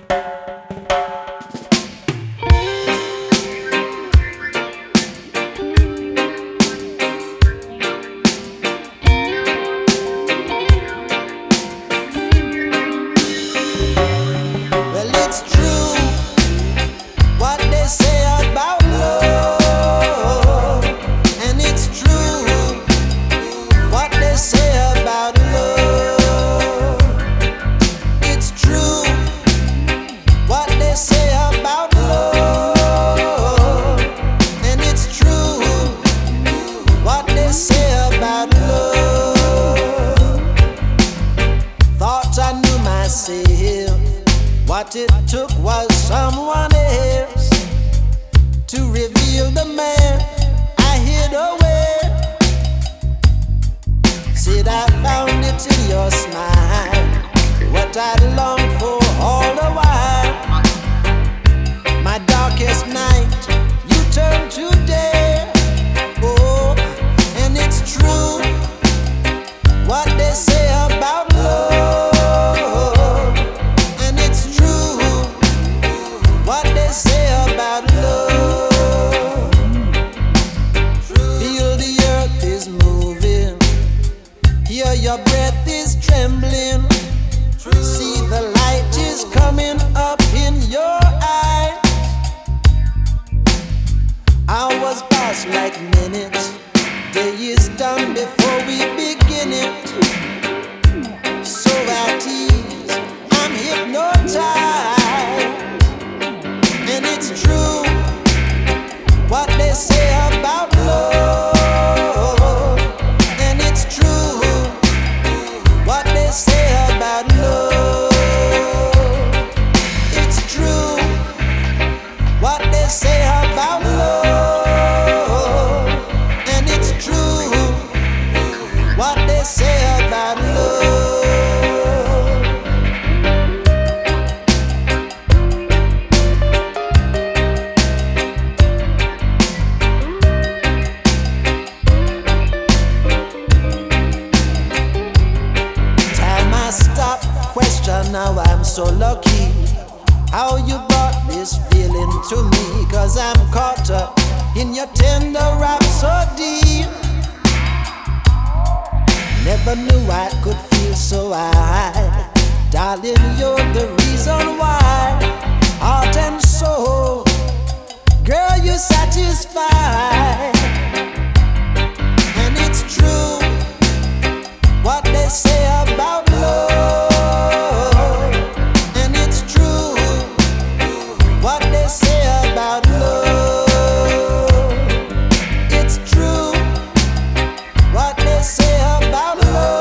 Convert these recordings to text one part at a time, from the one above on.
Well, it's true what they say about love, and it's true what they say about love. It's true what they say about love, and it's true what they say about love. Thought I knew myself. What it took was someone else to reveal the man I hid away. Said I found it in your smile, what I longed for all the while. My darkest night, you turned to day. Oh, and it's true what they say about love. What they say about love. Feel the earth is moving, hear your breath is trembling. See the light is coming up in your eyes. Hours pass like minutes, day is done before we begin it. So at ease, I'm hypnotized. And it's true what they say about love. And it's true what they say about love. It's true what they say about love. And it's true what they say about love. Now I'm so lucky how you brought this feeling to me, 'cause I'm caught up in your tender rhapsody. Never knew I could feel so high. Darling, you're the reason why. Heart and soul, girl, you satisfy. And it's true what they say about love. What they say about love. It's true what they say about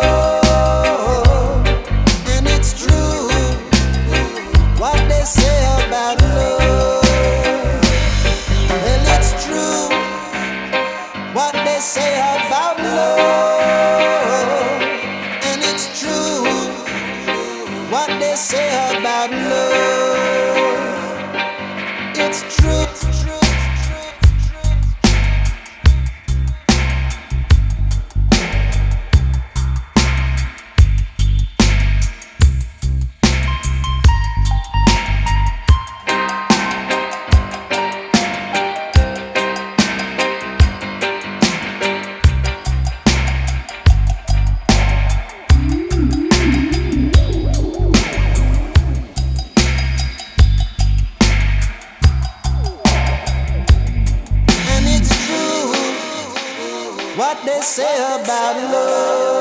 love. And it's true what they say about love. Well, it's true what they say about love. And it's true what they say about love. It's true, it's true, it's true, what they say about love.